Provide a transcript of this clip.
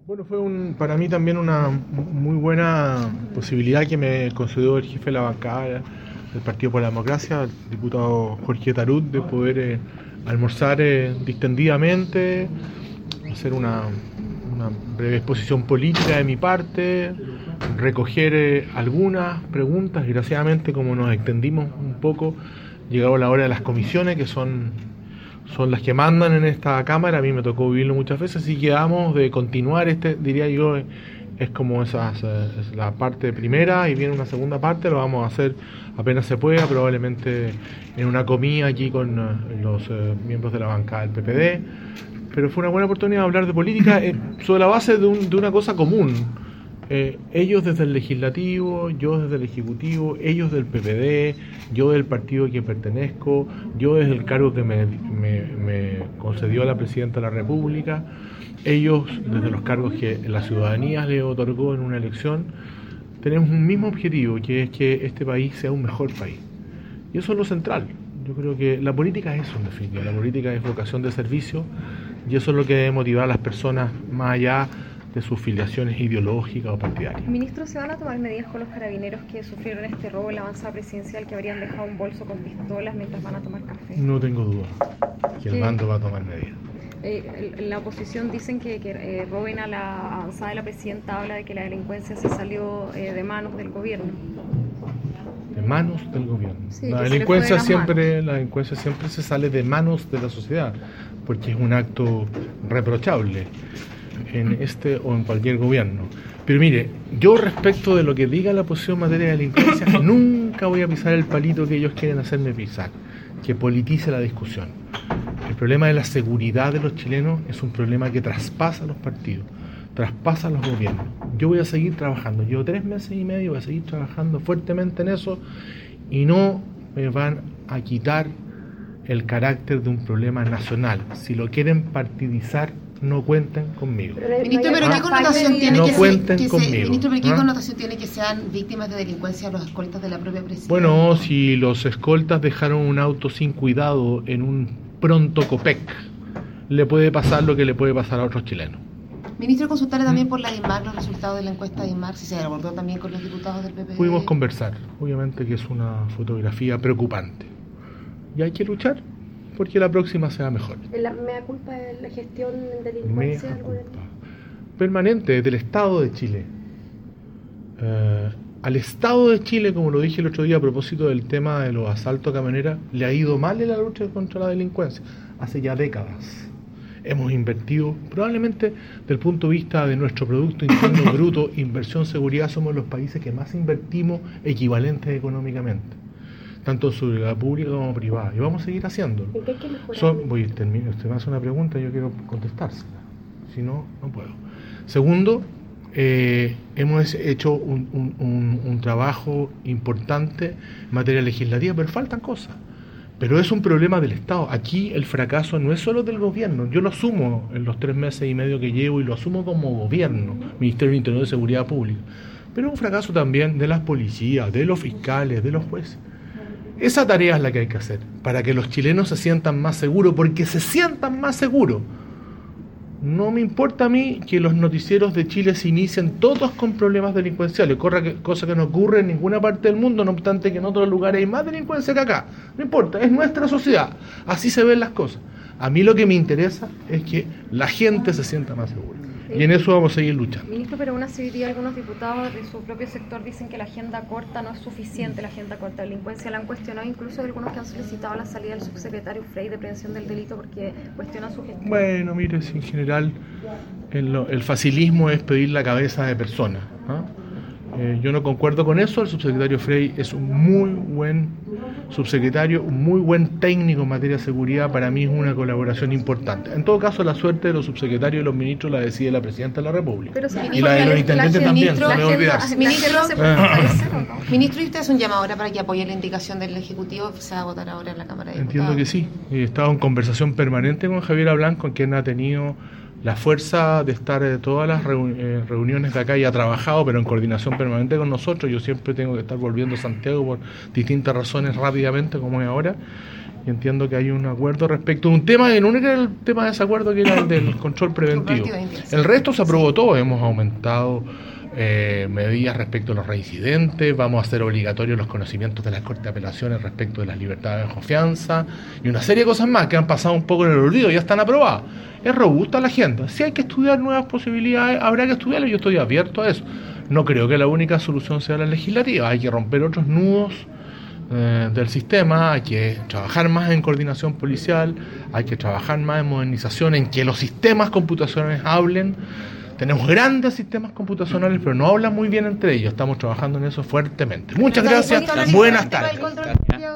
Bueno, fue para mí también una muy buena posibilidad que me concedió el jefe de la bancada del Partido por la Democracia, el diputado Jorge Tarut, de poder almorzar distendidamente, hacer una breve exposición política de mi parte, recoger algunas preguntas. Desgraciadamente, como nos extendimos un poco, llegado la hora de las comisiones, que son las que mandan en esta Cámara. A mí me tocó vivirlo muchas veces, y quedamos de continuar diría yo, es como es la parte primera y viene una segunda parte. Lo vamos a hacer apenas se pueda, probablemente en una comida aquí con los miembros de la bancada del PPD, pero fue una buena oportunidad de hablar de política sobre la base de una cosa común. Ellos desde el Legislativo, yo desde el Ejecutivo, ellos del PPD, yo del partido a quien pertenezco, yo desde el cargo que me concedió la Presidenta de la República, ellos desde los cargos que la ciudadanía les otorgó en una elección. Tenemos un mismo objetivo, que es que este país sea un mejor país. Y eso es lo central. Yo creo que la política es eso, en definitiva. La política es vocación de servicio, y eso es lo que debe motivar a las personas más allá de sus filiaciones ideológicas o partidarias. Ministro, ¿se van a tomar medidas con los carabineros que sufrieron este robo en la avanzada presidencial, que habrían dejado un bolso con pistolas mientras van a tomar café? No tengo duda que el mando va a tomar medidas. La oposición dicen que roben a la avanzada de la presidenta, habla de que la delincuencia se salió de manos del gobierno. De manos del gobierno. Sí, la delincuencia siempre se sale de manos de la sociedad, porque es un acto reprochable en este o en cualquier gobierno. Pero mire, yo respecto de lo que diga la oposición en materia de delincuencia, nunca voy a pisar el palito que ellos quieren hacerme pisar, que politice la discusión. El problema de la seguridad de los chilenos es un problema que traspasa los partidos, traspasa los gobiernos. Yo voy a seguir trabajando, llevo 3 meses y medio, voy a seguir trabajando fuertemente en eso, y no me van a quitar el carácter de un problema nacional. Si lo quieren partidizar, no cuenten conmigo. Ministro, pero ¿qué connotación tiene Ministro, ¿qué connotación tiene que sean víctimas de delincuencia los escoltas de la propia presidencia? Bueno, si los escoltas dejaron un auto sin cuidado en un pronto Copec, le puede pasar lo que le puede pasar a otros chilenos. Ministro, consultarle también por la INMAR, los resultados de la encuesta de INMAR, si se abordó también con los diputados del PP. Pudimos conversar, obviamente que es una fotografía preocupante. Y hay que luchar porque la próxima sea mejor. ¿La mea culpa de la gestión de delincuencia? Mea culpa permanente del Estado de Chile. Al Estado de Chile, como lo dije el otro día a propósito del tema de los asaltos a camioneras, le ha ido mal en la lucha contra la delincuencia. Hace ya décadas hemos invertido, probablemente desde el punto de vista de nuestro Producto Interno Bruto, inversión seguridad, somos los países que más invertimos equivalentes económicamente, tanto en seguridad pública como privada, y vamos a seguir haciéndolo. ¿En qué hay que mejorar? Usted me hace una pregunta y yo quiero contestársela, si no, no puedo. Segundo, hemos hecho un trabajo importante en materia legislativa, pero faltan cosas. Pero es un problema del Estado. Aquí el fracaso no es solo del gobierno. Yo lo asumo en los 3 meses y medio que llevo, y lo asumo como gobierno, Ministerio del Interior de Seguridad Pública. Pero es un fracaso también de las policías, de los fiscales, de los jueces. Esa tarea es la que hay que hacer, para que los chilenos se sientan más seguros, porque se sientan más seguros. No me importa a mí que los noticieros de Chile se inicien todos con problemas delincuenciales, cosa que no ocurre en ninguna parte del mundo, no obstante que en otros lugares hay más delincuencia que acá. No importa, es nuestra sociedad, así se ven las cosas. A mí lo que me interesa es que la gente se sienta más segura. Y en eso vamos a seguir luchando. Ministro, pero aún así algunos diputados de su propio sector dicen que la agenda corta no es suficiente, la agenda corta de delincuencia. La han cuestionado incluso algunos que han solicitado la salida del subsecretario Frey de Prevención del Delito porque cuestionan su gestión. Bueno, mire, en general el facilismo es pedir la cabeza de personas, ¿no? Yo no concuerdo con eso. El subsecretario Frey es un muy buen subsecretario, un muy buen técnico en materia de seguridad. Para mí es una colaboración importante. En todo caso, la suerte de los subsecretarios y los ministros la decide la Presidenta de la República. Pero y la de los intendentes también, no me olvidarse. Ministro, ¿y usted hace un llamado ahora para que apoye la indicación del Ejecutivo que se va a votar ahora en la Cámara de Diputados? Entiendo que sí. He estado en conversación permanente con Javier Blanco, quien ha tenido la fuerza de estar en todas las reuniones de acá y ha trabajado, pero en coordinación permanente con nosotros. Yo siempre tengo que estar volviendo a Santiago por distintas razones rápidamente, como es ahora. y entiendo que hay un acuerdo respecto a un tema, el único era el tema de desacuerdo que era el del control preventivo. El resto se aprobó todo, hemos aumentado medidas respecto a los reincidentes, vamos a hacer obligatorios los conocimientos de las Cortes de Apelaciones respecto de las libertades bajo fianza y una serie de cosas más que han pasado un poco en el olvido, ya están aprobadas. Es robusta la agenda, si hay que estudiar nuevas posibilidades, habrá que estudiarlo, yo estoy abierto a eso. No creo que la única solución sea la legislativa, hay que romper otros nudos del sistema, hay que trabajar más en coordinación policial, hay que trabajar más en modernización, en que los sistemas computacionales hablen. Tenemos grandes sistemas computacionales, pero no hablan muy bien entre ellos. Estamos trabajando en eso fuertemente. Muchas gracias. Buenas tardes.